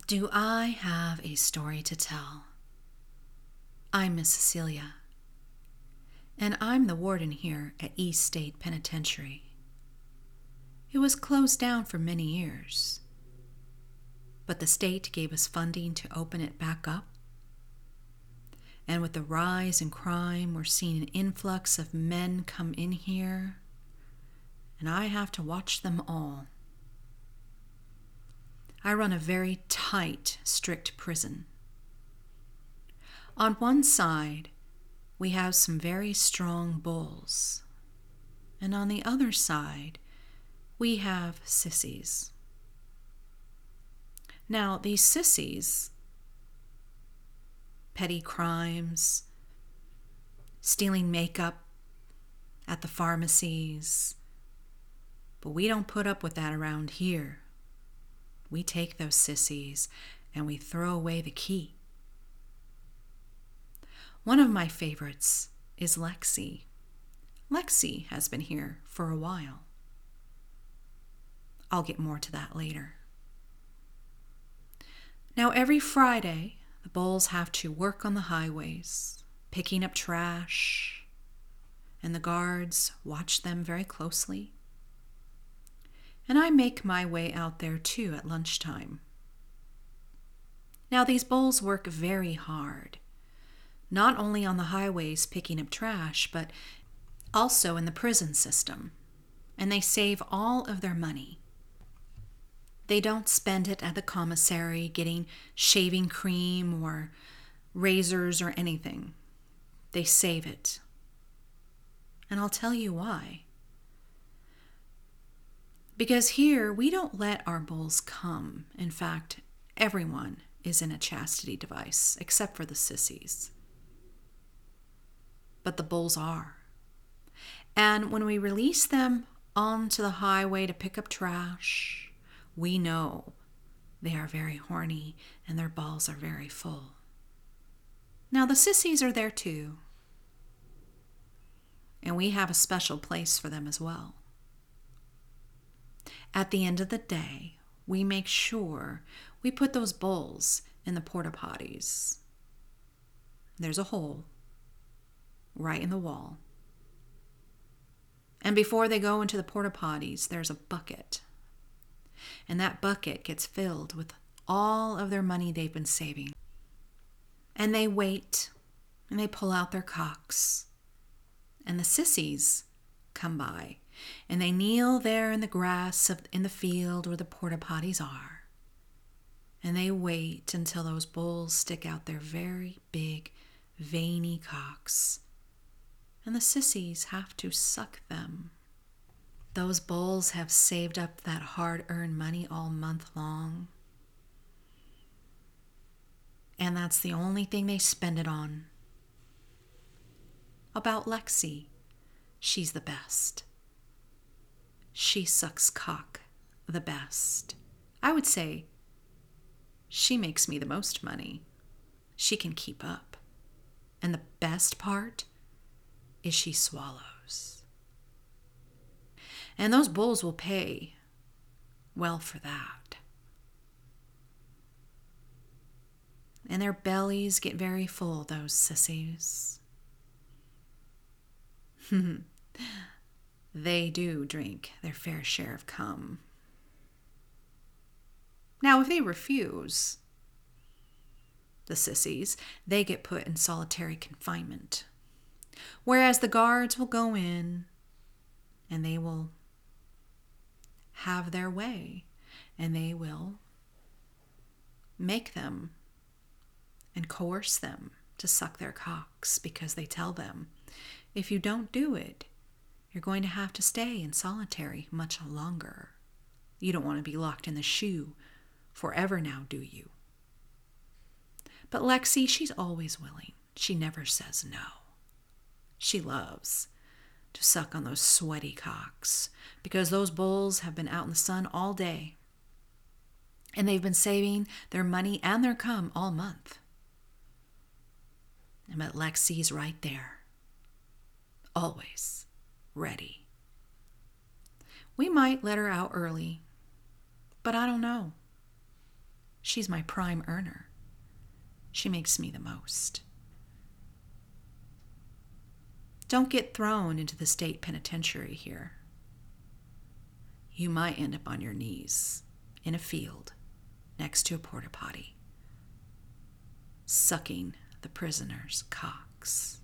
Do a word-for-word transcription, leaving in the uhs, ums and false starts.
Do I have a story to tell? I'm Miss Cecilia, and I'm the warden here at East State Penitentiary. It was closed down for many years, but the state gave us funding to open it back up. And with the rise in crime, we're seeing an influx of men come in here, and I have to watch them all. I run a very tight, strict prison. On one side, we have some very strong bulls, and on the other side, we have sissies. Now, these sissies, petty crimes, stealing makeup at the pharmacies, but we don't put up with that around here. We take those sissies and we throw away the key. One of my favorites is Lexi. Lexi has been here for a while. I'll get more to that later. Now, every Friday, the bulls have to work on the highways, picking up trash, and the guards watch them very closely. And I make my way out there too at lunchtime. Now, these bulls work very hard, not only on the highways picking up trash, but also in the prison system, and they save all of their money. They don't spend it at the commissary getting shaving cream or razors or anything. They save it. And I'll tell you why. Because here, we don't let our bulls come. In fact, everyone is in a chastity device, except for the sissies. But the bulls are. And when we release them onto the highway to pick up trash, we know they are very horny and their balls are very full. Now, the sissies are there too. And we have a special place for them as well. At the end of the day, we make sure we put those bulls in the porta potties. There's a hole right in the wall. And before they go into the porta potties, there's a bucket. And that bucket gets filled with all of their money they've been saving. And they wait, and they pull out their cocks. And the sissies come by, and they kneel there in the grass of, in the field where the porta potties are. And they wait until those bulls stick out their very big, veiny cocks. And the sissies have to suck them. Those bulls have saved up that hard-earned money all month long. And that's the only thing they spend it on. About Lexi, she's the best. She sucks cock the best. I would say she makes me the most money. She can keep up. And the best part is she swallows. And those bulls will pay well for that. And their bellies get very full, those sissies. They do drink their fair share of cum. Now, if they refuse, the sissies, they get put in solitary confinement. Whereas the guards will go in and they will have their way, and they will make them and coerce them to suck their cocks, because they tell them, if you don't do it, you're going to have to stay in solitary much longer. You don't want to be locked in the shoe forever now, do you? But Lexi, she's always willing. She never says no. She loves to suck on those sweaty cocks, because those bulls have been out in the sun all day, and they've been saving their money and their cum all month. And but Lexi's right there, always ready. We might let her out early, but I don't know. She's my prime earner. She makes me the most. Don't get thrown into the state penitentiary here. You might end up on your knees in a field next to a porta potty, sucking the prisoner's cocks.